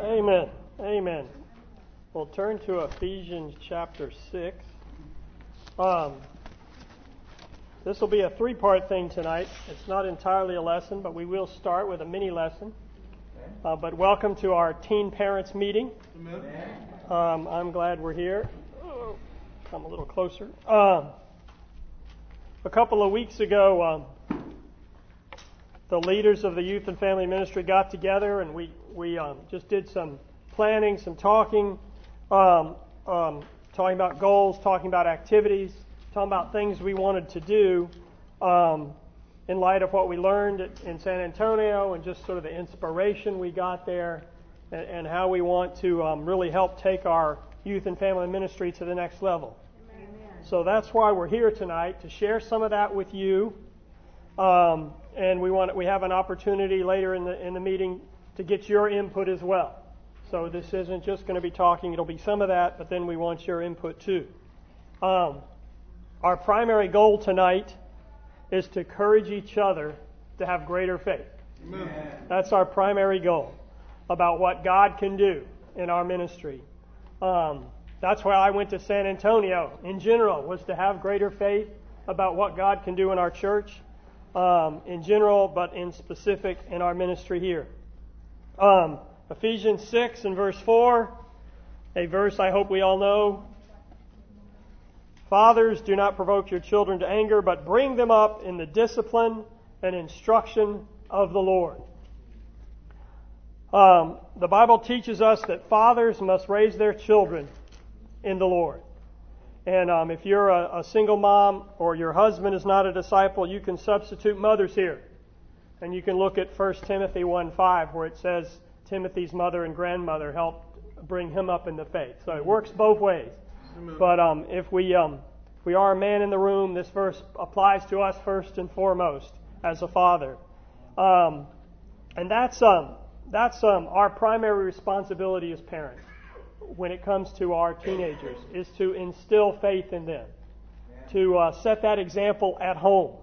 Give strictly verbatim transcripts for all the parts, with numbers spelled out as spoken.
Amen. Amen. We'll turn to Ephesians chapter six. Um, this will be a three-part thing tonight. It's not entirely a lesson, but we will start with a mini lesson. Uh, but welcome to our teen parents meeting. Um, I'm glad we're here. Oh, come a little closer. Um, a couple of weeks ago, um, the leaders of the youth and family ministry got together, and we we um, just did some planning, some talking, um, um, talking about goals, talking about activities, talking about things we wanted to do um, in light of what we learned in San Antonio and just sort of the inspiration we got there, and, and how we want to um, really help take our youth and family ministry to the next level. Amen. So that's why we're here tonight, to share some of that with you. Um, and we want we have an opportunity later in the in the meeting to get your input as well. So this isn't just going to be talking; it'll be some of that, but then we want your input too. Um, our primary goal tonight is to encourage each other to have greater faith. Amen. That's our primary goal about what God can do in our ministry. Um, that's why I went to San Antonio in general, was to have greater faith about what God can do in our church. Um, in general, but in specific in our ministry here. Um, Ephesians six and verse four, a verse I hope we all know. Fathers, do not provoke your children to anger, but bring them up in the discipline and instruction of the Lord. Um, the Bible teaches us that fathers must raise their children in the Lord. And um, if you're a, a single mom or your husband is not a disciple, you can substitute mothers here. And you can look at First Timothy one five, where it says Timothy's mother and grandmother helped bring him up in the faith. So it works both ways. Amen. But um, if we um, if we are a man in the room, this verse applies to us first and foremost as a father. Um, and that's um, that's um, our primary responsibility as parents when it comes to our teenagers, is to instill faith in them, to uh, set that example at home.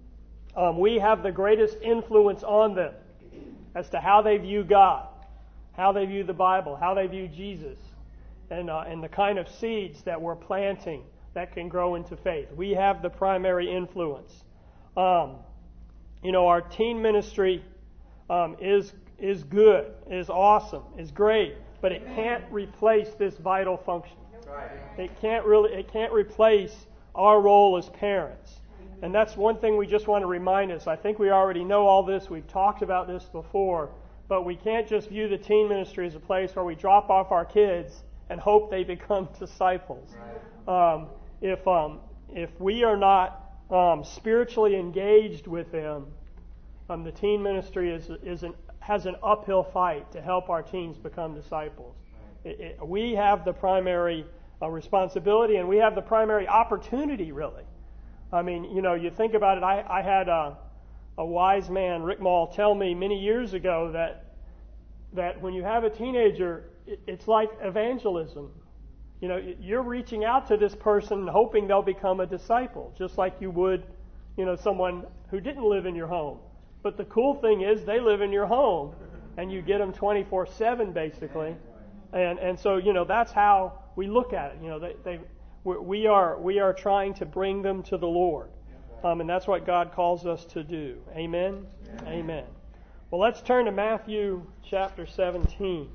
Um, we have the greatest influence on them as to how they view God, how they view the Bible, how they view Jesus, and uh, and the kind of seeds that we're planting that can grow into faith. We have the primary influence. Um, you know, our teen ministry um, is is good, is awesome, is great. But it can't replace this vital function. It can't really, it can't replace our role as parents. And that's one thing we just want to remind us. I think we already know all this. We've talked about this before. But we can't just view the teen ministry as a place where we drop off our kids and hope they become disciples. Um, if um, if we are not um, spiritually engaged with them, um, the teen ministry is is an has an uphill fight to help our teens become disciples. It, it, we have the primary uh, responsibility, and we have the primary opportunity, really. I mean, you know, you think about it. I, I had a, a wise man, Rick Maul, tell me many years ago that that when you have a teenager, it, it's like evangelism. You know, you're reaching out to this person, hoping they'll become a disciple, just like you would, you know, someone who didn't live in your home. But the cool thing is they live in your home, and you get them twenty-four seven basically, and and so you know that's how we look at it. You know, they, they we are we are trying to bring them to the Lord, um, and that's what God calls us to do. Amen. Amen. Amen. Well, let's turn to Matthew chapter seventeen.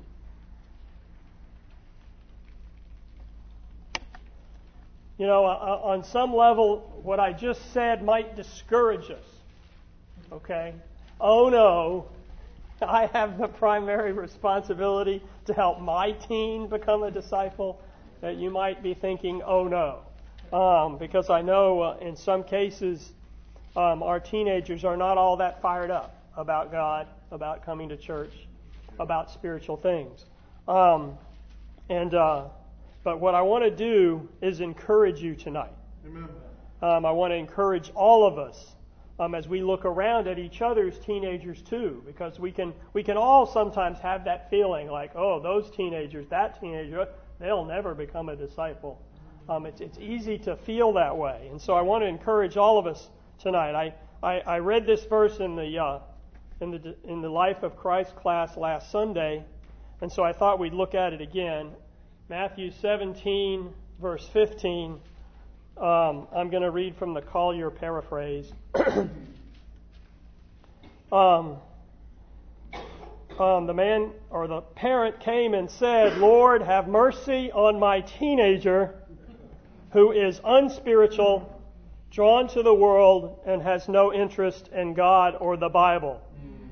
You know, uh, on some level, what I just said might discourage us. Okay? Oh no, I have the primary responsibility to help my teen become a disciple. That you might be thinking, oh no. Um, because I know uh, in some cases um, our teenagers are not all that fired up about God, about coming to church, about spiritual things. Um, and uh, But what I want to do is encourage you tonight. Amen. Um, I want to encourage all of us Um, as we look around at each other's teenagers too, because we can we can all sometimes have that feeling like, oh, those teenagers, that teenager, they'll never become a disciple. Um, it's it's easy to feel that way, and so I want to encourage all of us tonight. I I, I read this verse in the uh, in the in the Life of Christ class last Sunday, And so I thought we'd look at it again. Matthew seventeen, verse fifteen. Um, I'm going to read from the Collier paraphrase. um, um, the man or the parent came and said, "Lord, have mercy on my teenager who is unspiritual, drawn to the world, and has no interest in God or the Bible.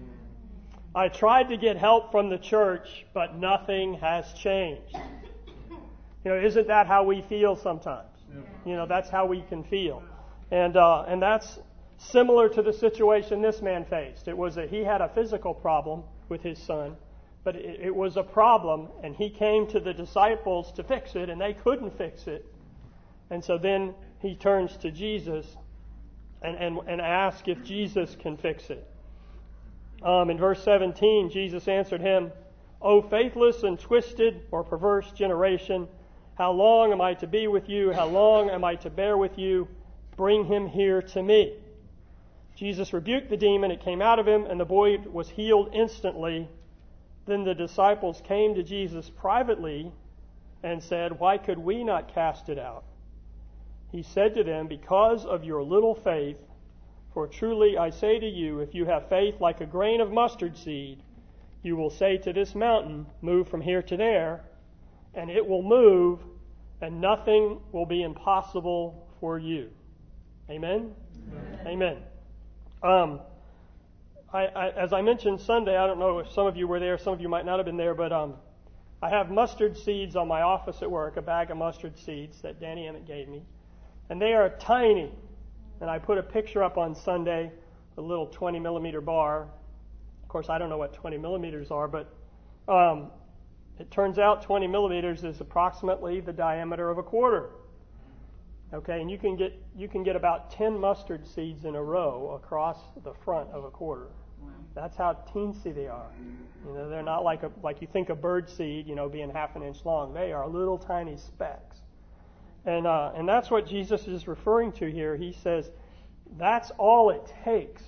I tried to get help from the church, but nothing has changed." You know, isn't that how we feel sometimes? You know, that's how we can feel. And uh, and that's similar to the situation this man faced. It was that he had a physical problem with his son, but it, it was a problem, and he came to the disciples to fix it, and they couldn't fix it. And so then he turns to Jesus and, and, and asks if Jesus can fix it. Um, in verse seventeen, Jesus answered him, "O faithless and twisted or perverse generation, how long am I to be with you? How long am I to bear with you? Bring him here to me." Jesus rebuked the demon. It came out of him, and the boy was healed instantly. Then the disciples came to Jesus privately and said, "Why could we not cast it out?" He said to them, "Because of your little faith. For truly I say to you, if you have faith like a grain of mustard seed, you will say to this mountain, 'Move from here to there,' and it will move, and nothing will be impossible for you." Amen? Amen. Amen. Um, I, I, as I mentioned Sunday, I don't know if some of you were there, some of you might not have been there, but um, I have mustard seeds on my office at work, a bag of mustard seeds that Danny Emmett gave me. And they are tiny. And I put a picture up on Sunday, a little twenty millimeter bar. Of course, I don't know what twenty millimeters are, but um, it turns out twenty millimeters is approximately the diameter of a quarter. Okay, and you can get you can get about ten mustard seeds in a row across the front of a quarter. That's how teensy they are. You know, they're not like a like you think a bird seed, you know, being half an inch long. They are little tiny specks. And uh, and that's what Jesus is referring to here. He says, that's all it takes.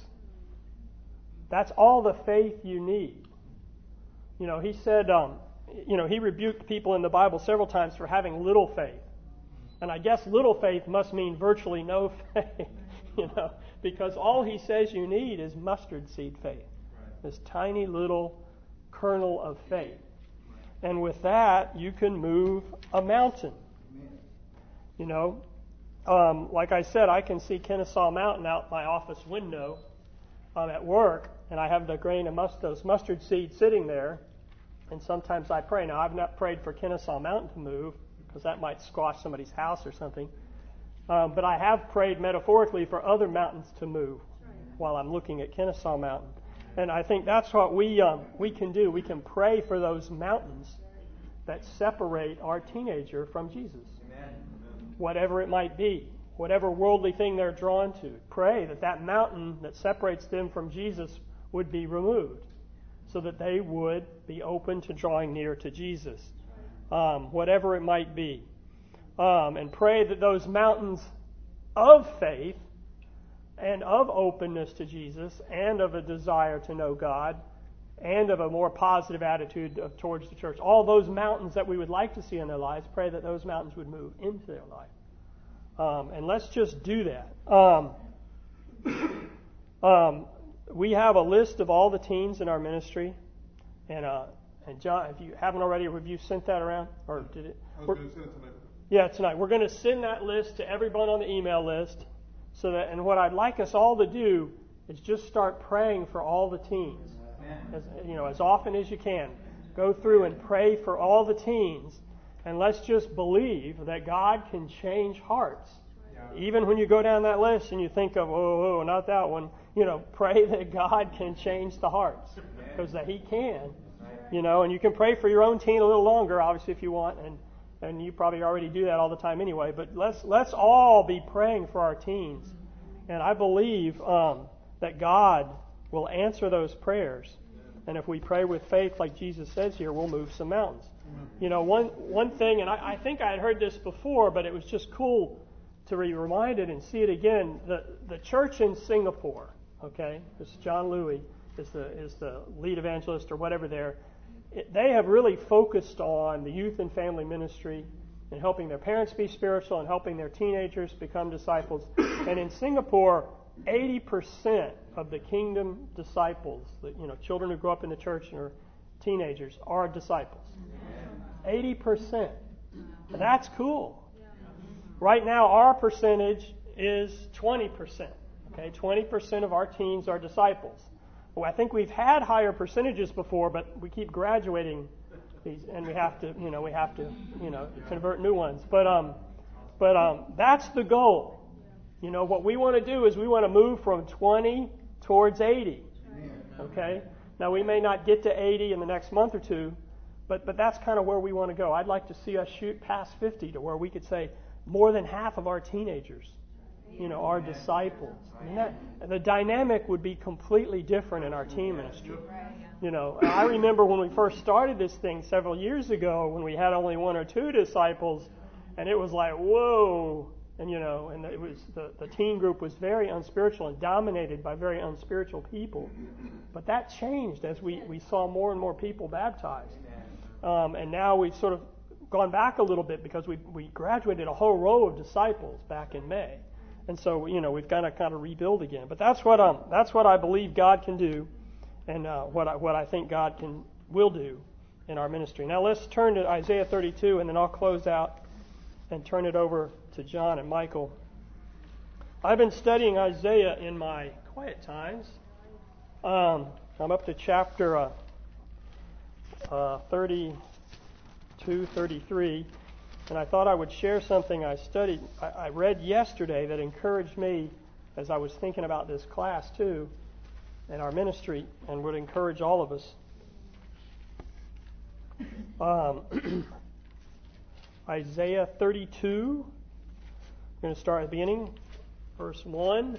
That's all the faith you need. You know, he said, um, you know, he rebuked people in the Bible several times for having little faith. And I guess little faith must mean virtually no faith, you know, because all he says you need is mustard seed faith, this tiny little kernel of faith. And with that, you can move a mountain. You know, um, like I said, I can see Kennesaw Mountain out my office window um, at work, and I have the grain of must- those mustard seeds sitting there, and sometimes I pray. Now, I've not prayed for Kennesaw Mountain to move, because that might squash somebody's house or something, um, but I have prayed metaphorically for other mountains to move while I'm looking at Kennesaw Mountain. And I think that's what we um, we can do. We can pray for those mountains that separate our teenager from Jesus. Amen. Whatever it might be, whatever worldly thing they're drawn to, pray that that mountain that separates them from Jesus would be removed so that they would be open to drawing near to Jesus, um, whatever it might be. Um, and pray that those mountains of faith and of openness to Jesus and of a desire to know God and of a more positive attitude of, towards the church, all those mountains that we would like to see in their lives, pray that those mountains would move into their life. Um, and let's just do that. Um, um, we have a list of all the teens in our ministry. And uh, and John, if you haven't already, have you sent that around? Or did it? I was going to send it tonight. Yeah, tonight. We're going to send that list to everyone on the email list. So that, and what I'd like us all to do is just start praying for all the teens. As, you know, as often as you can. Go through and pray for all the teens. And let's just believe that God can change hearts. Yeah. Even when you go down that list and you think of, oh, oh, not that one. You know, pray that God can change the hearts. Because that He can. You know, and you can pray for your own teen a little longer, obviously, if you want. And and you probably already do that all the time anyway. But let's let's all be praying for our teens. And I believe um, that God will answer those prayers. And if we pray with faith, like Jesus says here, we'll move some mountains. You know, one one thing, and I, I think I had heard this before, but it was just cool to be reminded and see it again. The the church in Singapore, okay, this John Louis is the is the lead evangelist or whatever there. it, they have really focused on the youth and family ministry and helping their parents be spiritual and helping their teenagers become disciples. And in Singapore, eighty percent of the kingdom disciples, the, you know, children who grow up in the church and are teenagers, are disciples. eighty percent. That's cool. Right now, our percentage is twenty percent. Okay, twenty percent of our teens are disciples. Well, I think we've had higher percentages before, but we keep graduating these, and we have to, you know, we have to, you know, convert new ones. But um, but um, that's the goal. You know, what we want to do is we want to move from twenty towards eighty. Okay. Now we may not get to eighty in the next month or two, but but that's kind of where we want to go. I'd like to see us shoot past fifty to where we could say more than half of our teenagers, you know, are disciples. I mean, that, the dynamic would be completely different in our teen ministry. You know, I remember when we first started this thing several years ago when we had only one or two disciples, and it was like, whoa. And, you know, and it was the, the teen group was very unspiritual and dominated by very unspiritual people. But that changed as we, we saw more and more people baptized. Um, and now we've sort of gone back a little bit because we we graduated a whole row of disciples back in May. And so, you know, we've got to kind of rebuild again. But that's what um that's what I believe God can do, and uh, what I what I think God can will do in our ministry. Now let's turn to Isaiah thirty-two, and then I'll close out and turn it over to John and Michael. I've been studying Isaiah in my quiet times. Um, I'm up to chapter uh, uh, thirty-two, thirty-three. And I thought I would share something I studied, I, I read yesterday that encouraged me as I was thinking about this class too, and our ministry, and would encourage all of us. Um, Isaiah thirty-two, I'm going to start at the beginning, verse one.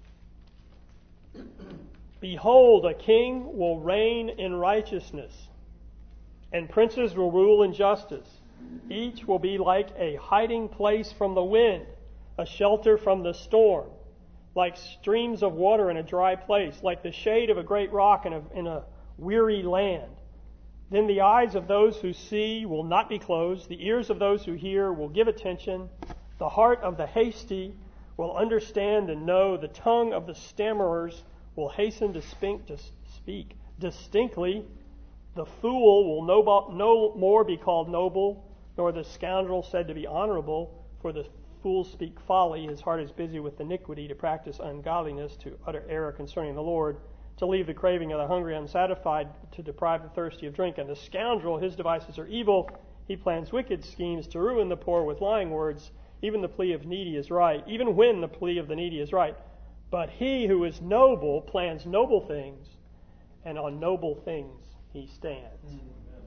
Behold, a king will reign in righteousness, and princes will rule in justice. Each will be like a hiding place from the wind, a shelter from the storm, like streams of water in a dry place, like the shade of a great rock in a, in a weary land. Then the eyes of those who see will not be closed, the ears of those who hear will give attention, the heart of the hasty will understand and know, the tongue of the stammerers will hasten to speak, to speak distinctly. The fool will no, no more be called noble, nor the scoundrel said to be honorable, for the fools speak folly, his heart is busy with iniquity, to practice ungodliness, to utter error concerning the Lord, to leave the craving of the hungry unsatisfied, to deprive the thirsty of drink. And the scoundrel, his devices are evil, he plans wicked schemes to ruin the poor with lying words. Even the plea of needy is right, even when the plea of the needy is right. But he who is noble plans noble things, and on noble things he stands.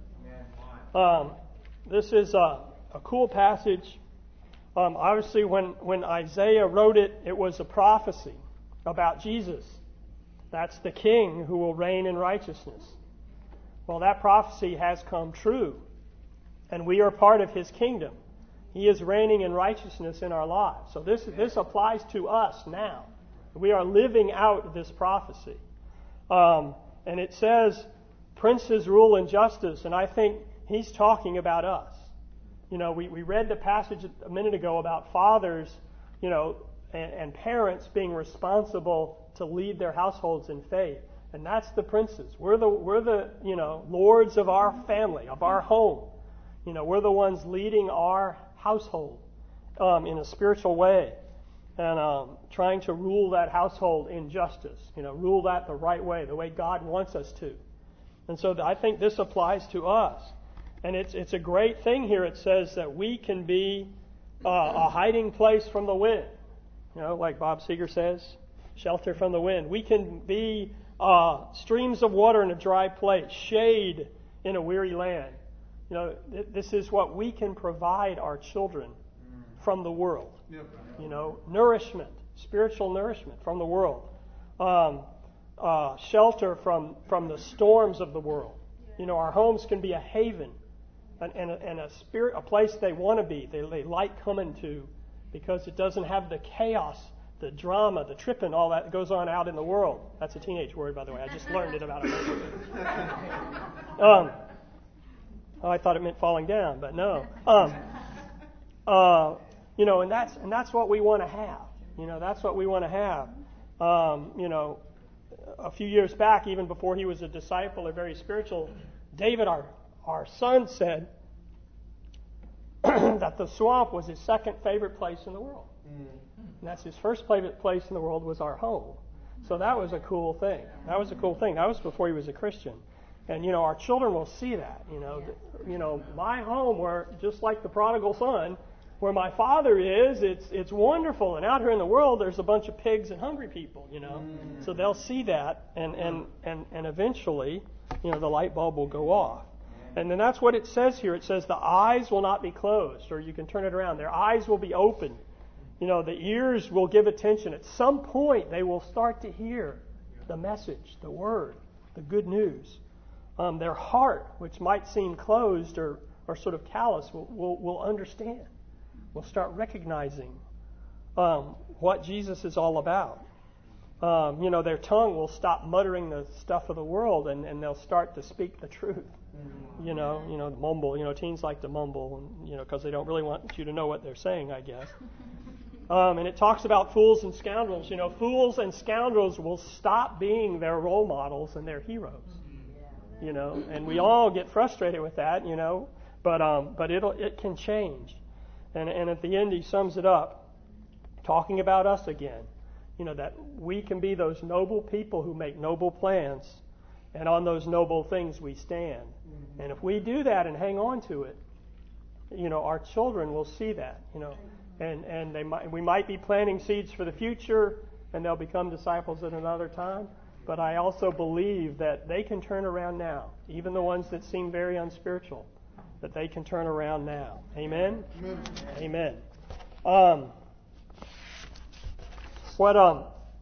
Um, this is a, a cool passage. Um, obviously, when, when Isaiah wrote it, it was a prophecy about Jesus. That's the king who will reign in righteousness. Well, that prophecy has come true, and we are part of his kingdom. He is reigning in righteousness in our lives. So this, this applies to us now. We are living out this prophecy. Um, and it says, princes rule in justice, and I think he's talking about us. You know, we, we read the passage a minute ago about fathers, you know, and, and parents being responsible to lead their households in faith. And that's the princes. We're the, we're the, you know, lords of our family, of our home. You know, we're the ones leading our household um, in a spiritual way, and um, trying to rule that household in justice. You know, rule that the right way, the way God wants us to. And so I think this applies to us. And it's it's a great thing here. It says that we can be uh, a hiding place from the wind. You know, like Bob Seger says, shelter from the wind. We can be uh, streams of water in a dry place, shade in a weary land. You know, th- this is what we can provide our children from the world. You know, nourishment, spiritual nourishment from the world. Um, uh, shelter from, from the storms of the world. You know, our homes can be a haven and, and, a, and a spirit, a place they want to be. They, they like coming to because it doesn't have the chaos, the drama, the tripping, all that goes on out in the world. That's a teenage word, by the way. I just learned it about a month ago. Um, Oh, I thought it meant falling down, but no. Um, uh, you know, and that's and that's what we want to have. You know, that's what we want to have. Um, you know, a few years back, even before he was a disciple or very spiritual, David, our our son, said that the swamp was his second favorite place in the world. And that's his first favorite place in the world was our home. So that was a cool thing. That was a cool thing. That was before he was a Christian. And, you know, our children will see that. You know, you know, my home, where just like the prodigal son, where my father is, it's it's wonderful. And out here in the world, there's a bunch of pigs and hungry people, you know. Mm. So they'll see that, and, and, and, and eventually, you know, the light bulb will go off. And then that's what it says here. It says the eyes will not be closed, or you can turn it around. Their eyes will be open. You know, the ears will give attention. At some point, they will start to hear the message, the word, the good news. Um, their heart, which might seem closed or, or sort of callous, will, will, will understand. Will start recognizing um, what Jesus is all about. Um, you know, their tongue will stop muttering the stuff of the world, and, and they'll start to speak the truth. You know, you know, mumble. You know, teens like to mumble, and, you know, because they don't really want you to know what they're saying, I guess. Um, and it talks about fools and scoundrels. You know, fools and scoundrels will stop being their role models and their heroes. You know, and we all get frustrated with that. You know, but um, but it'll it can change. And and at the end, he sums it up, talking about us again. You know, that we can be those noble people who make noble plans, and on those noble things we stand. Mm-hmm. And if we do that and hang on to it, you know, our children will see that. You know, and and they might we might be planting seeds for the future, and they'll become disciples at another time. But I also believe that they can turn around now, even the ones that seem very unspiritual, that they can turn around now. Amen? Amen. Amen. Um, what um,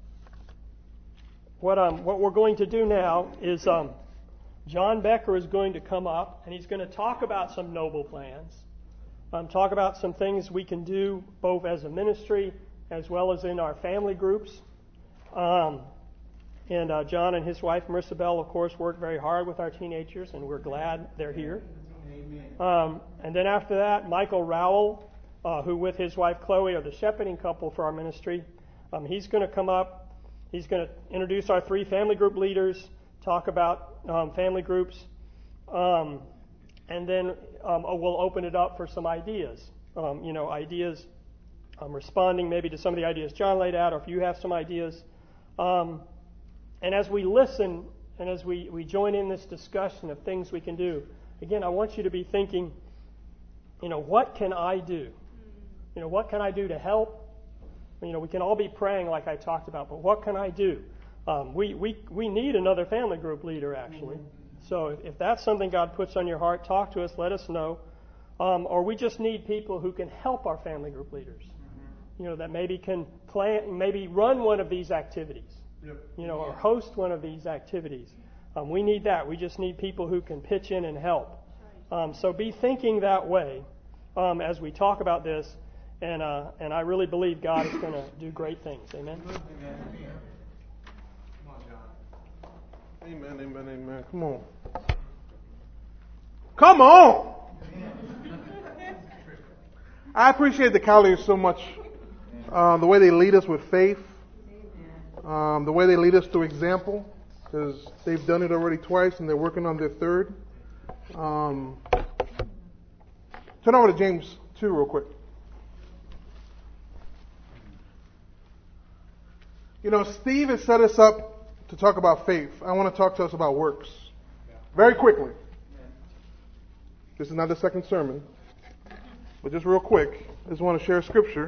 what um, what we're going to do now is um, John Becker is going to come up, and he's going to talk about some noble plans, um, talk about some things we can do both as a ministry as well as in our family groups. Um, And uh, John and his wife, Marissa Bell, of course, work very hard with our teenagers, and we're glad they're here. Um, and then after that, Michael Rowell, uh, who with his wife Chloe are the shepherding couple for our ministry, um, he's going to come up. He's going to introduce our three family group leaders, talk about um, family groups, um, and then um, we'll open it up for some ideas. Um, you know, ideas, um, responding maybe to some of the ideas John laid out, or if you have some ideas. Um, And as we listen and as we, we join in this discussion of things we can do, again, I want you to be thinking, you know, what can I do? You know, what can I do to help? You know, we can all be praying like I talked about, but what can I do? Um, we, we, we need another family group leader, actually. So if, if that's something God puts on your heart, talk to us, let us know. Um, or we just need people who can help our family group leaders. You know, that maybe can plan, maybe run one of these activities. You know, or host one of these activities. Um, we need that. We just need people who can pitch in and help. Um, so be thinking that way um, as we talk about this, and uh, and I really believe God is going to do great things. Amen. Amen. Come on, John. Amen. Amen. Amen. Come on. Come on. I appreciate the Colliers so much. Uh, the way they lead us with faith. Um, the way they lead us through example, because they've done it already twice and they're working on their third. Um, turn over to James two real quick. You know, Steve has set us up to talk about faith. I want to talk to us about works. Very quickly. This is not the second sermon, but just real quick, I just want to share a scripture.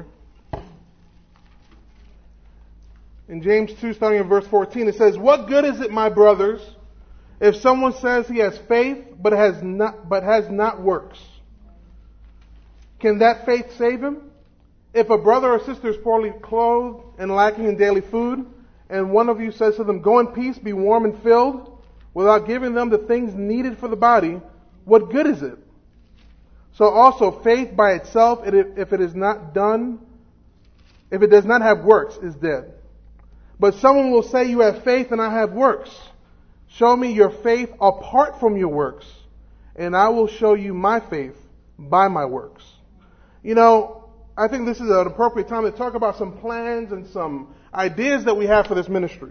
In James two, starting in verse fourteen, it says, "What good is it, my brothers, if someone says he has faith but has not but has not works? Can that faith save him? If a brother or sister is poorly clothed and lacking in daily food, and one of you says to them, 'Go in peace, be warm and filled,' without giving them the things needed for the body, what good is it? So also faith by itself, if it is not done, if it does not have works, is dead. But someone will say, 'You have faith and I have works. Show me your faith apart from your works, and I will show you my faith by my works. You know, I think this is an appropriate time to talk about some plans and some ideas that we have for this ministry.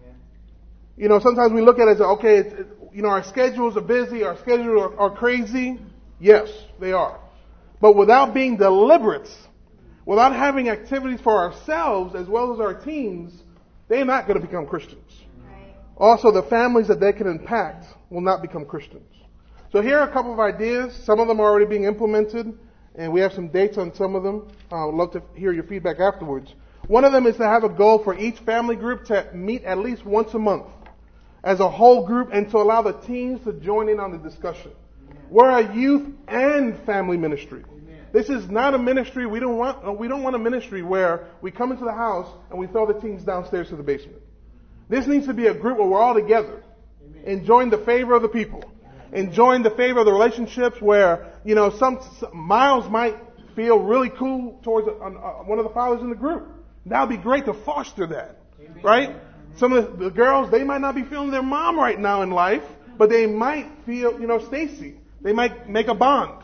You know, sometimes we look at it as, okay, it's, it, you know, our schedules are busy, our schedules are, are crazy. Yes, they are. But without being deliberate, without having activities for ourselves as well as our teams, they're not going to become Christians. Right. Also, the families that they can impact will not become Christians. So here are a couple of ideas. Some of them are already being implemented, and we have some dates on some of them. I would love to hear your feedback afterwards. One of them is to have a goal for each family group to meet at least once a month as a whole group and to allow the teens to join in on the discussion. Amen. We're a youth and family ministry. Amen. This is not a ministry, we don't want, we don't want a ministry where we come into the house and we throw the teens downstairs to the basement. This needs to be a group where we're all together, Amen. Enjoying the favor of the people, Amen. Enjoying the favor of the relationships where, you know, some, some Miles might feel really cool towards a, a, one of the fathers in the group. That would be great to foster that, Amen. Right? Some of the, the girls, they might not be feeling their mom right now in life, but they might feel, you know, Stacy. They might make a bond.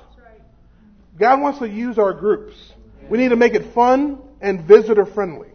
God wants to use our groups. We need to make it fun and visitor friendly.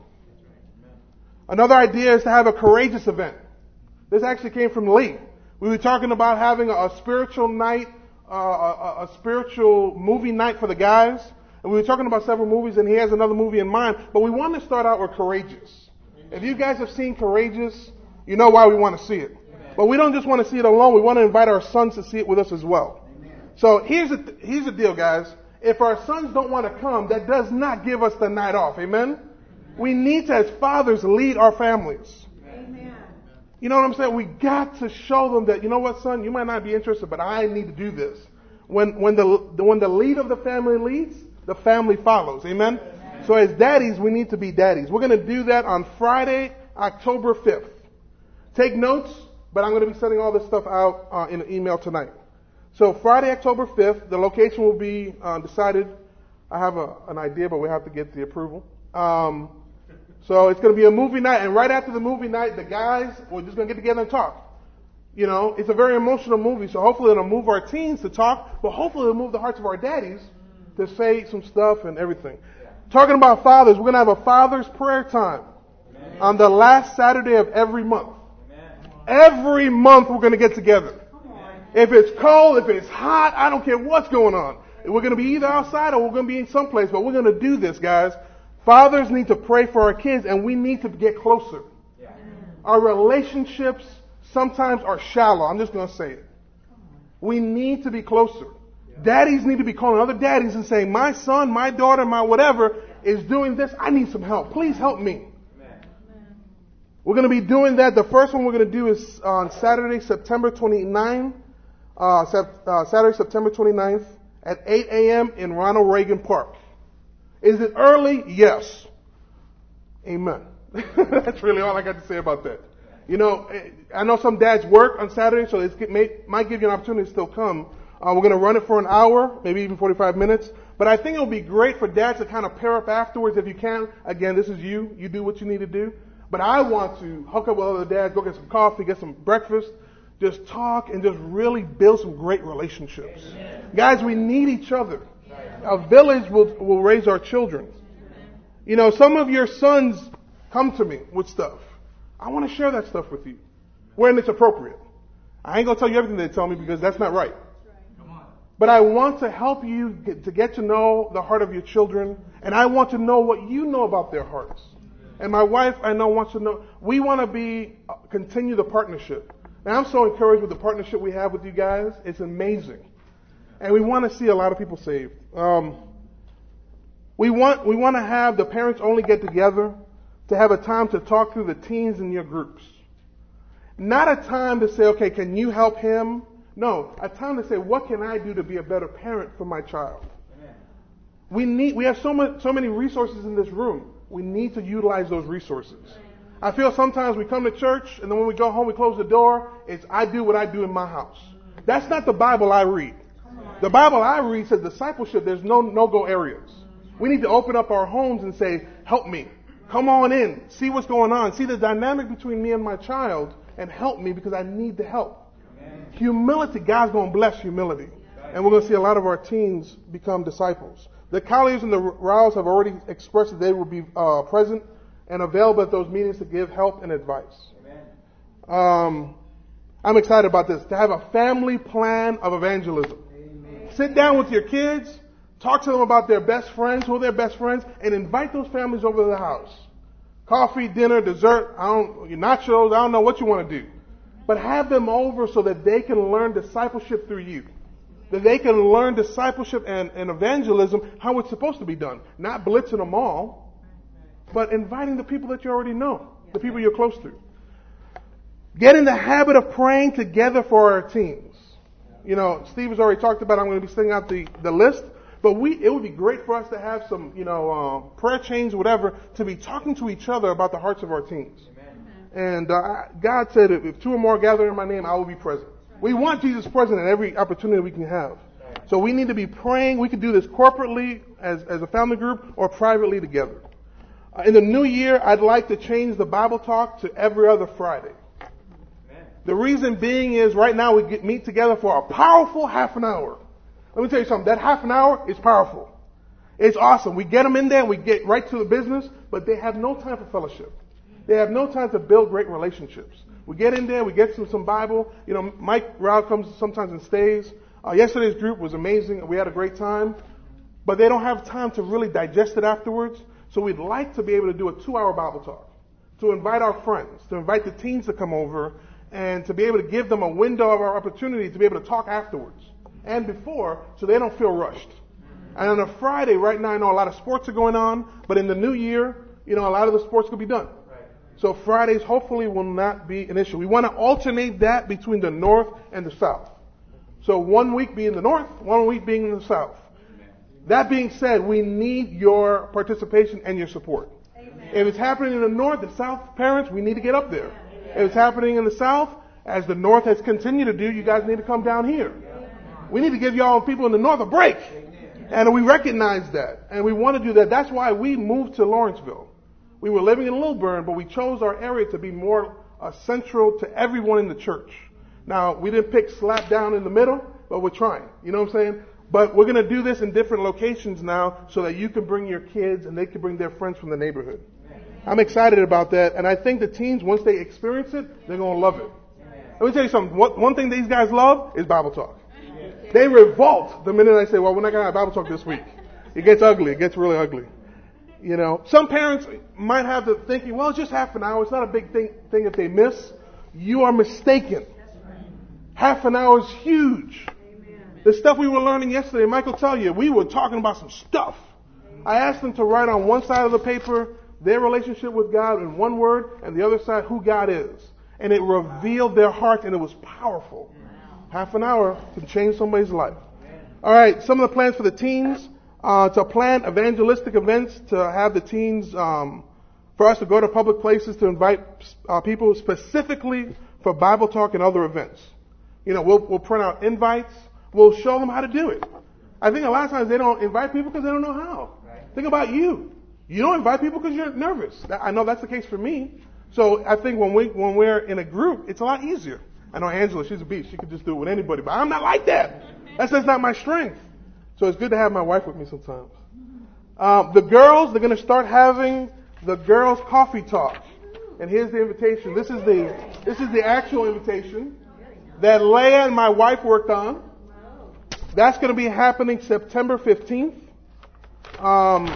Another idea is to have a courageous event. This actually came from Lee. We were talking about having a, a spiritual night, uh, a, a spiritual movie night for the guys. And we were talking about several movies, and he has another movie in mind. But we want to start out with Courageous. If you guys have seen Courageous, you know why we want to see it. Amen. But we don't just want to see it alone. We want to invite our sons to see it with us as well. Amen. So here's the, here's the deal, guys. If our sons don't want to come, that does not give us the night off. Amen? Amen. We need to, as fathers, lead our families. Amen. You know what I'm saying? We got to show them that, you know what, son, you might not be interested, but I need to do this. When, when, the, when the lead of the family leads, the family follows. Amen? Amen. So as daddies, we need to be daddies. We're going to do that on Friday, October fifth. Take notes, but I'm going to be sending all this stuff out uh, in an email tonight. So Friday, October fifth, the location will be uh, decided. I have a, an idea, but we have to get the approval. Um, so it's going to be a movie night, and right after the movie night, the guys, we're just going to get together and talk. You know, it's a very emotional movie, so hopefully it'll move our teens to talk, but hopefully it'll move the hearts of our daddies to say some stuff and everything. Talking about fathers, we're going to have a father's prayer time Amen. On the last Saturday of every month. Amen. Every month we're going to get together. Amen. If it's cold, if it's hot, I don't care what's going on. We're going to be either outside or we're going to be in some place, but we're going to do this, guys. Fathers need to pray for our kids, and we need to get closer. Yeah. Our relationships sometimes are shallow. I'm just going to say it. We need to be closer. Daddies need to be calling other daddies and saying, my son, my daughter, my whatever is doing this. I need some help. Please help me. Amen. We're going to be doing that. The first one we're going to do is on Saturday, September twenty-ninth. Uh, sep- uh, Saturday, September twenty-ninth at eight a.m. in Ronald Reagan Park. Is it early? Yes. Amen. That's really all I got to say about that. You know, I know some dads work on Saturday, so it may, might give you an opportunity to still come. Uh, we're going to run it for an hour, maybe even forty-five minutes. But I think it'll be great for dads to kind of pair up afterwards if you can. Again, this is you. You do what you need to do. But I want to hook up with other dads, go get some coffee, get some breakfast, just talk and just really build some great relationships. Amen. Guys, we need each other. A village will, will raise our children. You know, some of your sons come to me with stuff. I want to share that stuff with you when it's appropriate. I ain't going to tell you everything they tell me because that's not right. But I want to help you get, to get to know the heart of your children, and I want to know what you know about their hearts. And my wife, I know, wants to know. We want to be uh, continue the partnership. And I'm so encouraged with the partnership we have with you guys. It's amazing, and we want to see a lot of people saved. Um, we want we want to have the parents only get together to have a time to talk through the teens in your groups. Not a time to say, okay, can you help him? No, a time to say, what can I do to be a better parent for my child? Amen. We need, we have so much, so many resources in this room. We need to utilize those resources. I feel sometimes we come to church and then when we go home, we close the door. It's, I do what I do in my house. That's not the Bible I read. The Bible I read says discipleship, there's no no-go areas. We need to open up our homes and say, help me. Come on in. See what's going on. See the dynamic between me and my child and help me because I need the help. Amen. Humility, God's going to bless humility. And we're going to see a lot of our teens become disciples. The Colliers and the Rouse have already expressed that they will be uh, present and available at those meetings to give help and advice. Um, I'm excited about this, to have a family plan of evangelism. Amen. Sit down with your kids, talk to them about their best friends, who are their best friends, and invite those families over to the house. Coffee, dinner, dessert, I don't, nachos, I don't know what you want to do. But have them over so that they can learn discipleship through you. That they can learn discipleship and, and evangelism, how it's supposed to be done. Not blitzing them all, but inviting the people that you already know, the people you're close to. Get in the habit of praying together for our teams. You know, Steve has already talked about, I'm going to be sending out the, the list, but we, it would be great for us to have some, you know, uh, prayer chains, whatever, to be talking to each other about the hearts of our teams. And uh, God said, if two or more gather in my name, I will be present. We want Jesus present at every opportunity we can have. So we need to be praying. We can do this corporately as, as a family group or privately together. Uh, in the new year, I'd like to change the Bible talk to every other Friday. The reason being is right now we get meet together for a powerful half an hour. Let me tell you something. That half an hour is powerful. It's awesome. We get them in there and we get right to the business, but they have no time for fellowship. They have no time to build great relationships. We get in there, we get some, some Bible. You know, Mike Rao comes sometimes and stays. Uh, yesterday's group was amazing. We had a great time. But they don't have time to really digest it afterwards. So we'd like to be able to do a two-hour Bible talk. To invite our friends, to invite the teens to come over, and to be able to give them a window of our opportunity to be able to talk afterwards and before, so they don't feel rushed. And on a Friday, right now, I know a lot of sports are going on, but in the new year, you know, a lot of the sports could be done. So Fridays hopefully will not be an issue. We want to alternate that between the north and the south. So one week being the north, one week being in the south. That being said, we need your participation and your support. Amen. If it's happening in the north, the south parents, we need to get up there. If it's happening in the south, as the north has continued to do, you guys need to come down here. We need to give y'all people in the north a break. And we recognize that. And we want to do that. That's why we moved to Lawrenceville. We were living in Lilburn, but we chose our area to be more uh, central to everyone in the church. Now, we didn't pick slap down in the middle, but we're trying. You know what I'm saying? But we're going to do this in different locations now so that you can bring your kids and they can bring their friends from the neighborhood. I'm excited about that, and I think the teens, once they experience it, they're going to love it. Let me tell you something. One, one thing these guys love is Bible talk. They revolt the minute I say, well, we're not going to have Bible talk this week. It gets ugly. It gets really ugly. You know, some parents might have the thinking, well, it's just half an hour. It's not a big thing, thing if they miss. You are mistaken. Half an hour is huge. The stuff we were learning yesterday, Mike will tell you, we were talking about some stuff. I asked them to write on one side of the paper their relationship with God in one word, and the other side who God is. And it revealed their heart, and it was powerful. Half an hour can change somebody's life. All right, some of the plans for the teens. Uh, to plan evangelistic events, to have the teens, um, for us to go to public places to invite uh, people specifically for Bible talk and other events. You know, we'll, we'll print out invites. We'll show them how to do it. I think a lot of times they don't invite people because they don't know how. Right. Think about you. You don't invite people because you're nervous. I know that's the case for me. So I think when we when we're in a group, it's a lot easier. I know Angela, she's a beast. She could just do it with anybody, but I'm not like that. That's just not my strength. So it's good to have my wife with me sometimes. Um, the girls, they're going to start having the girls' coffee talk. And here's the invitation. This is the this is the actual invitation that Leah and my wife worked on. That's going to be happening September fifteenth. Um,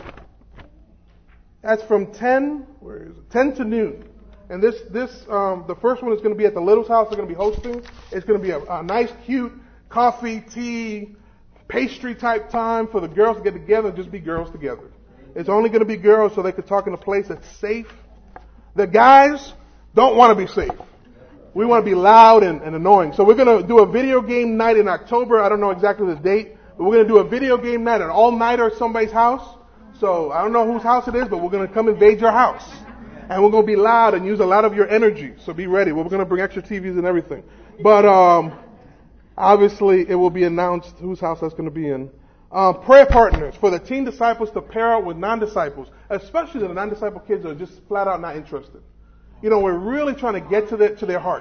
that's from ten, where is it? ten to noon. And this, this, um, the first one is going to be at the Little's house. They're going to be hosting. It's going to be a, a nice, cute coffee, tea, pastry type time for the girls to get together and just be girls together. It's only going to be girls so they can talk in a place that's safe. The guys don't want to be safe. We want to be loud and, and annoying. So we're going to do a video game night in October. I don't know exactly the date, but we're going to do a video game night, an all-nighter at somebody's house. So I don't know whose house it is, but we're going to come invade your house. And we're going to be loud and use a lot of your energy. So be ready. We're going to bring extra T Vs and everything. But um, obviously it will be announced whose house that's going to be in. Uh, prayer partners for the teen disciples to pair up with non-disciples, especially the non-disciple kids that are just flat out not interested. You know, we're really trying to get to their, to their hearts.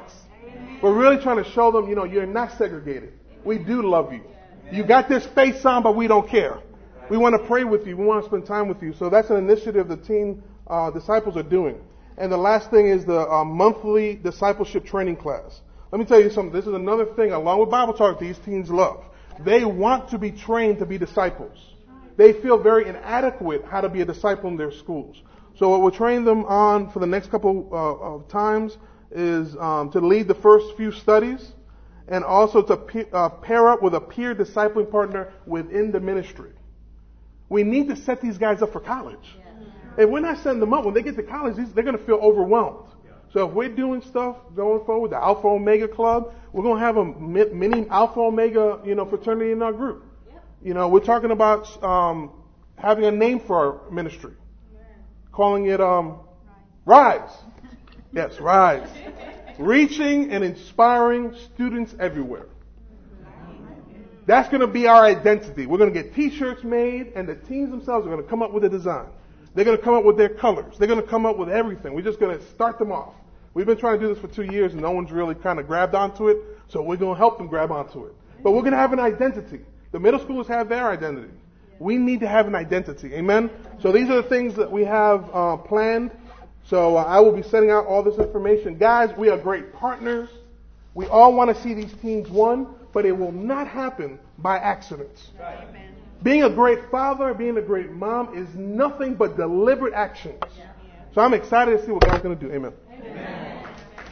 We're really trying to show them, you know, you're not segregated. We do love you. You got this face on, but we don't care. We want to pray with you. We want to spend time with you. So that's an initiative the teen uh, disciples are doing. And the last thing is the uh, monthly discipleship training class. Let me tell you something. This is another thing, along with Bible Talk, these teens love. They want to be trained to be disciples. They feel very inadequate how to be a disciple in their schools. So what we'll train them on for the next couple uh, of times is um, to lead the first few studies, and also to pe- uh, pair up with a peer discipling partner within the ministry. We need to set these guys up for college. And we're not setting them up. When they get to college, they're going to feel overwhelmed. So if we're doing stuff going forward, the Alpha Omega Club, we're going to have a mini Alpha Omega, you know, fraternity in our group. You know, we're talking about um, having a name for our ministry, calling it um, Rise. Yes, Rise. Reaching and inspiring students everywhere. That's going to be our identity. We're going to get T-shirts made, and the teens themselves are going to come up with a design. They're going to come up with their colors. They're going to come up with everything. We're just going to start them off. We've been trying to do this for two years, and no one's really kind of grabbed onto it, so we're going to help them grab onto it. But we're going to have an identity. The middle schoolers have their identity. We need to have an identity. Amen? So these are the things that we have uh, planned. So uh, I will be sending out all this information. Guys, we are great partners. We all want to see these teams won, but it will not happen by accidents. Right. Being a great father, being a great mom is nothing but deliberate actions. Yeah. So I'm excited to see what God's going to do. Amen. Amen.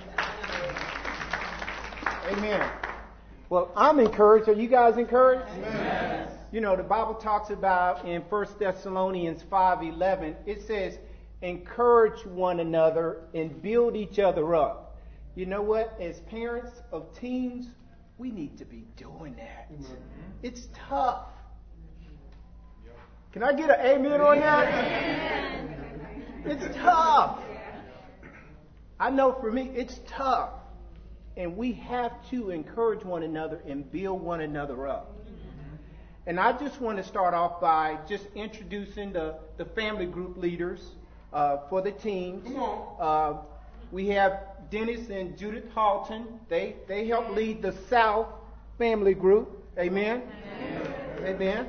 Amen. Well, I'm encouraged. Are you guys encouraged? Amen. You know, the Bible talks about in First Thessalonians five eleven, it says, encourage one another and build each other up. You know what? As parents of teens, we need to be doing that. Mm-hmm. It's tough. Can I get an amen on that? It's tough. I know for me, it's tough. And we have to encourage one another and build one another up. And I just want to start off by just introducing the, the family group leaders uh, for the teams. Uh, we have Dennis and Judith Halton. They they help lead the South family group. Amen. Amen. Amen.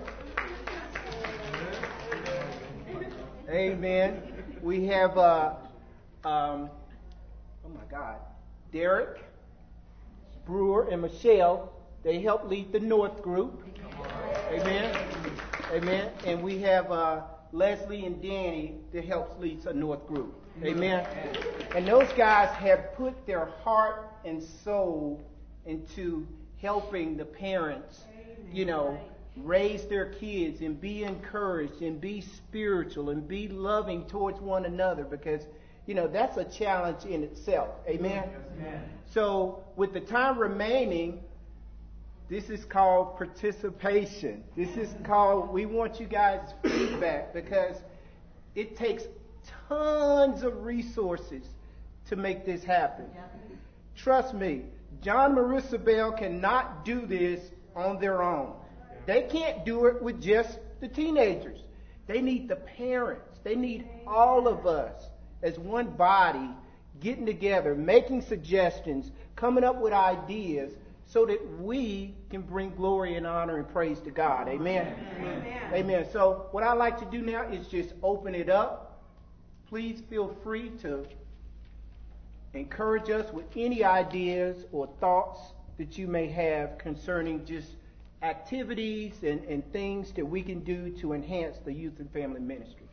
Amen. We have, uh, um, oh my God, Derek, Brewer, and Michelle. They help lead the North group. Amen. Amen. And we have uh, Leslie and Danny that helps lead the North group. Amen. And those guys have put their heart and soul into helping the parents, you know, raise their kids and be encouraged and be spiritual and be loving towards one another, because, you know, that's a challenge in itself. Amen. Amen. So with the time remaining, this is called participation. This is called, we want you guys' feedback, because it takes tons of resources to make this happen. Yeah. Trust me, John and Marissa Bell cannot do this on their own. They can't do it with just the teenagers. They need the parents. They need all of us as one body getting together, making suggestions, coming up with ideas, so that we can bring glory and honor and praise to God. Amen? Amen. Amen. So what I like to do now is just open it up. Please feel free to encourage us with any ideas or thoughts that you may have concerning just activities and, and things that we can do to enhance the youth and family ministry.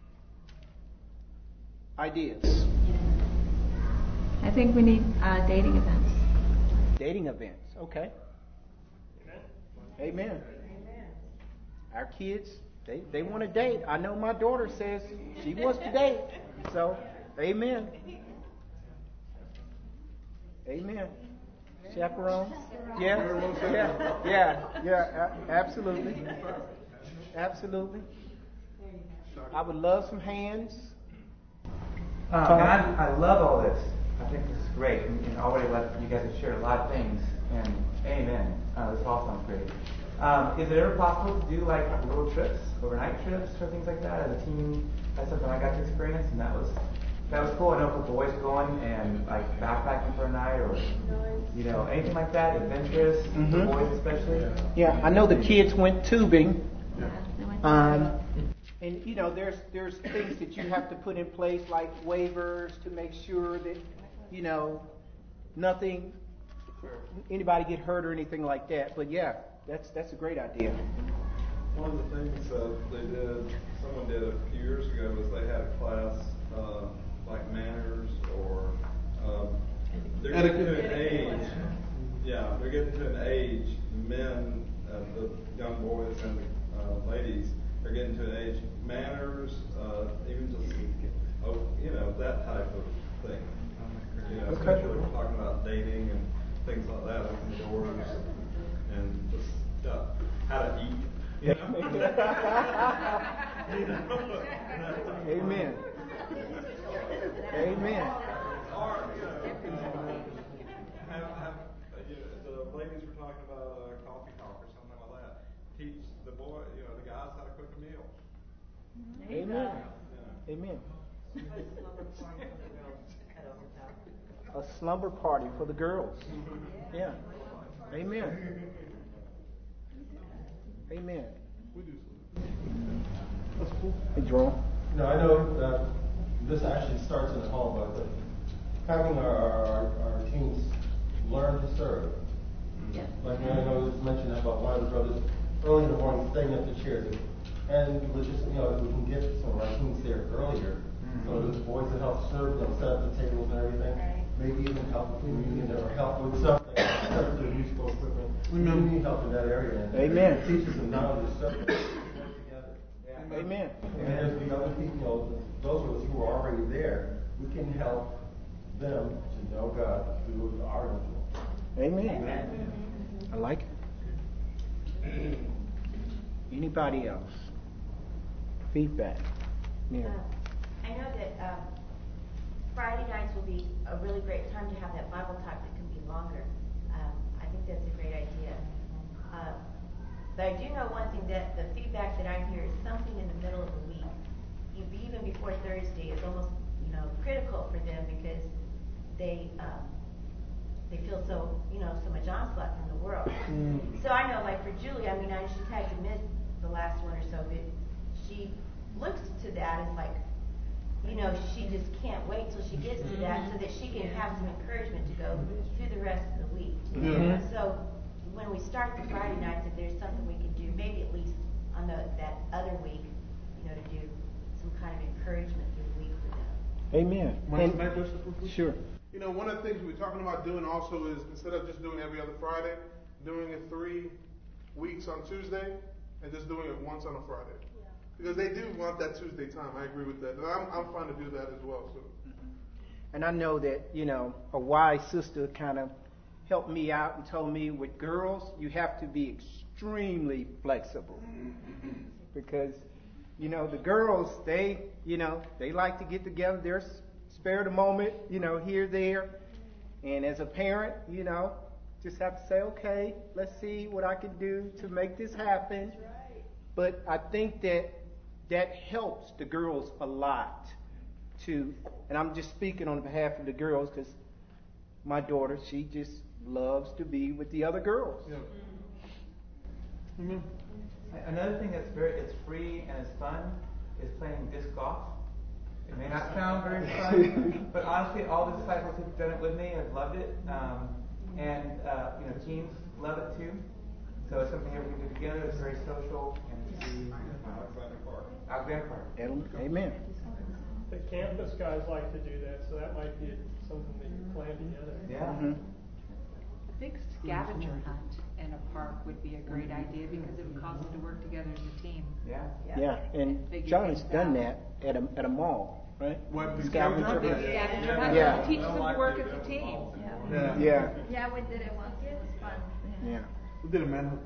Ideas? I think we need uh, dating events. Dating events, okay. Amen. Amen. Our kids, they, they want to date. I know my daughter says she wants to date. So, amen. Amen. Chaperone? Yeah, yeah, yeah, yeah, absolutely. Absolutely. I would love some hands. Um, and I, I love all this. I think this is great. And, and already let you guys have shared a lot of things. And amen. Uh, this all sounds great. Um, is it ever possible to do like little trips, overnight trips, or things like that? As a team, that's something I got to experience, and that was that was cool. I know for boys going and like backpacking for a night or you know anything like that, adventurous Mhm. for boys especially. Yeah, I know the kids went tubing. Yeah, they went- Um, and you know, there's there's things that you have to put in place, like waivers to make sure that you know nothing, anybody get hurt or anything like that. But yeah, that's that's a great idea. One of the things uh, they did, someone did a few years ago, was they had a class uh, like manners or um, they're getting to an age. Yeah, they're getting to an age. Men, uh, the young boys and the uh, ladies, are getting to an age. Manners, uh, even just oh, you know that type of thing. You know, Okay. especially when we're talking about dating and things like that, open doors and just stuff. How to eat. You know? Amen. Amen. Or, you know, have, have, uh, you know, the ladies were talking about uh, coffee talk or something like that. Teach the boy, you know, the guys how to cook a meal. Amen. Yeah. Amen. A slumber party for the girls. Yeah. Amen. Amen. That's cool. Hey, Jerome. No, I know that this actually starts in the home, but having our, our, our teens learn to serve. Yeah. Like I know it was mentioned about one of the brothers early in the morning setting up the chairs. And we're just, you know, if we can get some of our teens there earlier, some of those boys that help serve, you know, set up the tables and everything, maybe even help with communion or help with something, set up their musical equipment. We need help in that area. And Amen. It teaches them not only to serve, but to work together. Amen. And as we other people, you know, those of us who are already there, we can help them to know God through our influence. Amen. I like it. Anybody else? Feedback. Yeah. Um, I know that um, Friday nights will be a really great time to have that Bible talk that can be longer. Um, I think that's a great idea. Um, but I do know one thing, that the feedback that I hear is something in the middle of the week, even before Thursday, is almost you know critical for them because they um, they feel so you know so much onslaught from the world. Mm. So I know, like for Julie, I mean, I, she's had to miss the last one or so, but she looks to that as like, you know, she just can't wait till she gets to that so that she can have some encouragement to go through the rest of the week. Yeah. So when we start the Friday nights, if there's something we can do, maybe at least on the, that other week, you know, to do some kind of encouragement through the week for them. Amen. Mind And- if I address this real quick? Sure. You know, one of the things we're talking about doing also is instead of just doing every other Friday, doing it three weeks on Tuesday and just doing it once on a Friday. Because they do want that Tuesday time. I agree with that. And I'm, I'm fine to do that as well. So. And I know that, you know, a wise sister kind of helped me out and told me with girls, you have to be extremely flexible. Because, you know, the girls, they, you know, they like to get together. They're spare the moment, you know, here, there. And as a parent, you know, just have to say, okay, let's see what I can do to make this happen. But I think that that helps the girls a lot to, and I'm just speaking on behalf of the girls because my daughter, she just loves to be with the other girls. Yeah. Mm-hmm. Another thing that's very, it's free and it's fun is playing disc golf. It may not sound very fun, but honestly, all the disciples who've done it with me have loved it, um, and uh, you know, teens love it too. So it's something everyone can do together. It's very social and it's free. Alexander Park. Alexander Park. Amen. The campus guys like to do that, so that might be something that you plan together. Yeah. Mm-hmm. A big scavenger hunt in a park would be a great idea because it would cause them to work together as a team. Yeah. Yeah, and Figure John has things done out. that at a at a mall, right? What, the Scavenger scavenger hunt? hunt? Scavenger hunt Yeah. will teach them to work as a team. Yeah. Yeah, Yeah, we did it once. It was fun. yeah. We did a manhunt.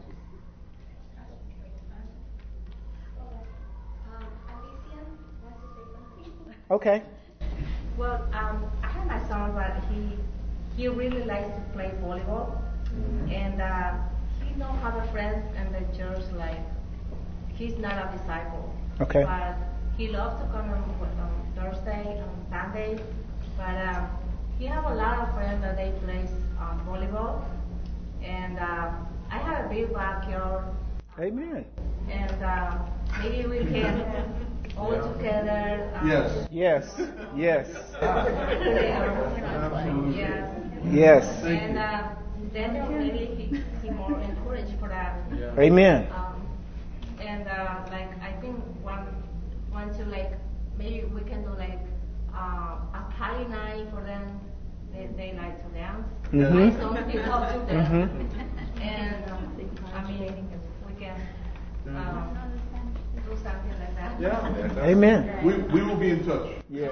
Um, Alicia wants to say something. Okay. Well, um, I have my son, but he he really likes to play volleyball, and uh, he don't have a friend in the church. Like he's not a disciple. Okay. But he loves to come on, on Thursday and Sunday, but um, he have a lot of friends that they play um, volleyball, and uh, I have a big backyard. Amen. And uh, maybe we can all together. Um, Yes. Yes. Yes. Yes. Yes. And uh, then maybe he, he more encouraged for that. Amen. Um, and uh, like I think one want to like maybe we can do like uh, a Cali night for them. They, they like to dance. Mhm. So it's up to them. Mhm. And um, I mean we can um, do something like that. Yeah. Amen. We, we will be in touch. Yeah.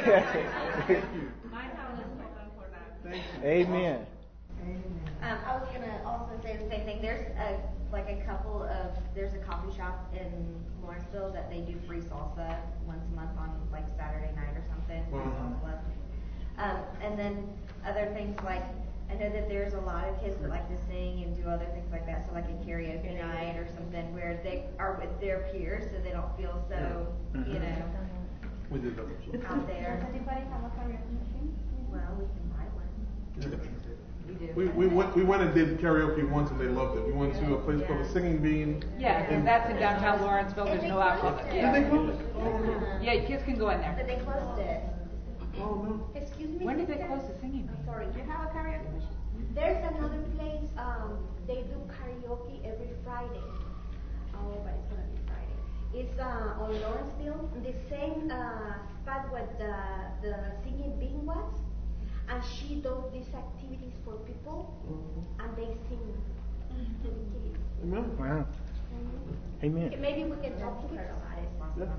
My house is open for that. Thank you. Amen. Um, I was gonna also say the same thing. There's a like a couple of there's a coffee shop in Lawrenceville that they do free salsa once a month on like Saturday night or something. Free Wow. salsa. Um, and then other things like I know that there's a lot of kids that like to sing and do other things like that. So like a karaoke night or something where they are with their peers, so they don't feel so Yeah. you know We did that. out there. Does anybody have a karaoke machine? Well, we can buy one. We, we went we went and did karaoke once and they loved it. We went to a place called the Singing Bean. Yeah, and that's in downtown Lawrenceville. There's no alcohol. Yeah. Did they close it? Oh, no. Yeah, kids can go in But there. they closed it. Oh, no. Excuse me. When did they sister? close the singing? I'm sorry. Do you have a karaoke machine? There's another place. Um, they do karaoke every Friday. Oh, but it's gonna be Friday. It's uh, on Lawrenceville, the same uh, spot where the the singing bean was, and she does these activities for people, and they sing to the kids. Amen. Wow. Amen. Okay, maybe we can talk to her about it.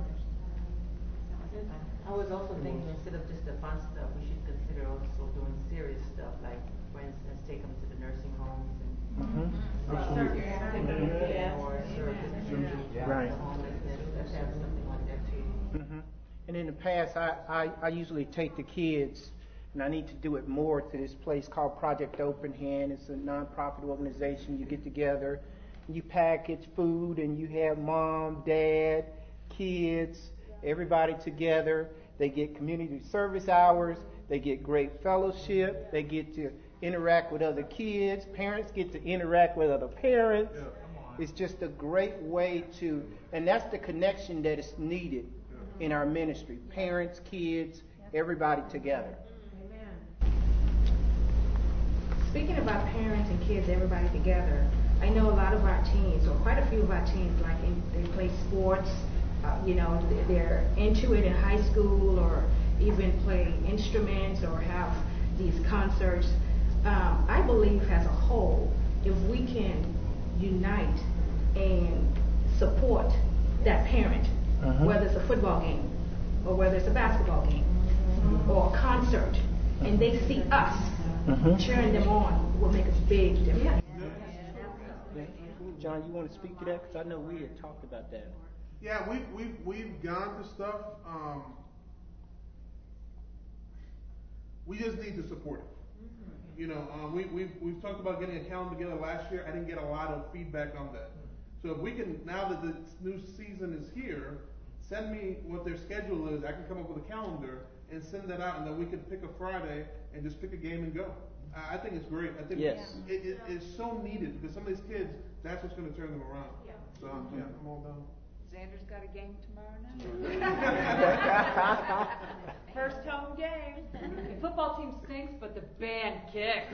I was also thinking instead of just the fun stuff, we should consider also doing serious stuff, like for instance, take them to the nursing homes and Mhm. Absolutely. take them to or service Yeah. Right. the homelessness. Let's have something like that too. Mhm. And in the past, I, I, I usually take the kids, and I need to do it more, to this place called Project Open Hand. It's a nonprofit organization. You get together, you package food, and you have mom, dad, kids, everybody together. They get community service hours. They get great fellowship. They get to interact with other kids. Parents get to interact with other parents. It's just a great way to, and that's the connection that is needed in our ministry. Parents, kids, everybody together. Speaking about parents and kids, everybody together, I know a lot of our teens, or quite a few of our teens, like in, they play sports, uh, you know, they're into it in high school, or even play instruments or have these concerts. Um, I believe as a whole, if we can unite and support that parent, Uh-huh. whether it's a football game, or whether it's a basketball game, or a concert, and they see us Mhm. cheering them on, will make a big difference. John, you want to speak to that? Because I know we had talked about that. Yeah, we've we've we've gone to stuff. Um, we just need to support it. You know, uh, we we've we've talked about getting a calendar together last year. I didn't get a lot of feedback on that. So if we can, now that the new season is here, send me what their schedule is. I can come up with a calendar and send that out, and then we can pick a Friday and just pick a game and go. I, I think it's great. I think Yes. it, it, it's so needed because some of these kids, that's what's going to turn them around. So yeah, I'm all down. Xander's got a game tomorrow night. First home game. The football team stinks, but the band kicks.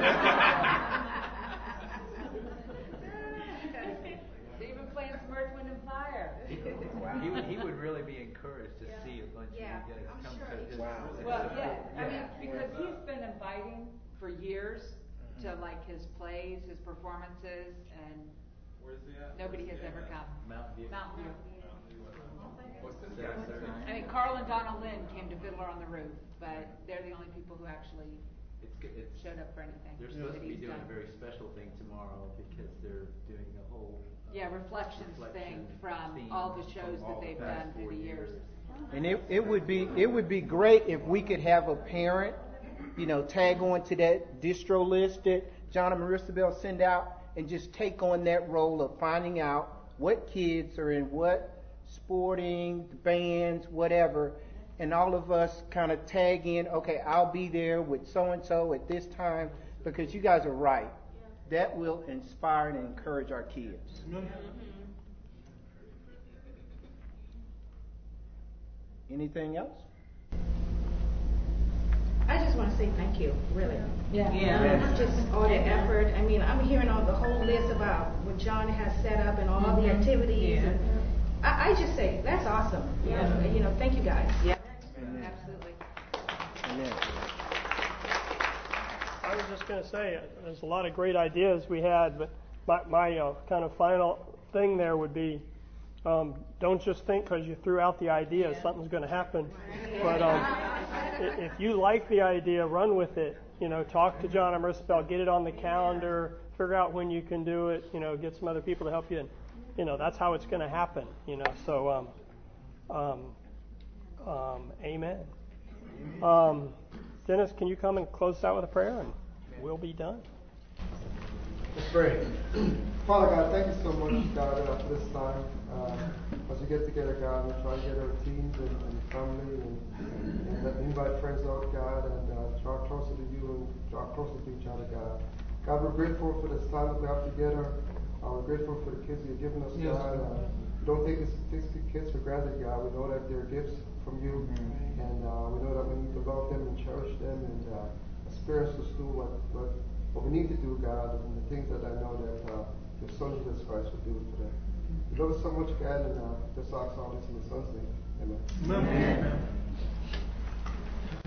They've been playing some Earth, Wind, and Fire. Wow. He would, he would really be encouraged to see a bunch Yeah, of you guys I'm come sure to he his. Well, his- yeah, I yeah. mean, because he's been inviting for years to like his plays, his performances, and Where's he at? nobody Where's has he ever at? come. Mountain View. Mountain View. What's the Seven thirty. I mean, Carl and Donna Lynn came to Fiddler on the Roof, but they're the only people who actually It's good. It's, showed up for anything. they're that supposed to be he's doing done. a very special thing tomorrow because they're doing a whole. Uh, Yeah, reflections thing reflection from theme all the from shows all that they've past done through four the years. And it, it would be it would be great if we could have a parent, you know, tag on to that distro list that John and Marissa Bell send out, and just take on that role of finding out what kids are in what sporting, bands, whatever, and all of us kind of tag in, okay, I'll be there with so-and-so at this time, because you guys are right. That will inspire and encourage our kids. Anything else? I just want to say thank you, really. Yeah. Yeah. Yeah. Just all your effort. I mean, I'm hearing all the whole list about what John has set up and all Mm-hmm. the activities. Yeah. And I, I just say that's awesome. Yeah. And, you know, thank you guys. Yeah. Amen. Absolutely. Amen. I was just going to say, uh, there's a lot of great ideas we had, but my, my uh, kind of final thing there would be, um, don't just think because you threw out the idea Yeah. something's going to happen. But um, i- if you like the idea, run with it. You know, talk to John or Marissa, get it on the calendar, figure out when you can do it. You know, get some other people to help you, and you know that's how it's going to happen. You know, so um, um, um, amen. Um, Dennis, can you come and close us out with a prayer, and we'll be done. Let's pray. Father God, thank you so much, God, uh, for this time. Uh, as we get together, God, we try to get our teams and, and family and, and uh, invite friends out, God, and uh, draw closer to you and draw closer to each other, God. God, we're grateful for this time that we have together. Uh, we're grateful for the kids you've given us, Yes. God. Uh, we don't take these, these kids for granted, God. We know that they're gifts from you, Mm-hmm. and uh, we know that we need to love them and cherish them and uh, experience us through what, what what we need to do, God, and the things that I know that uh, your Son Jesus Christ will do today. We love you so much, God, and uh, just ask all this in the Son's name. Amen. Amen.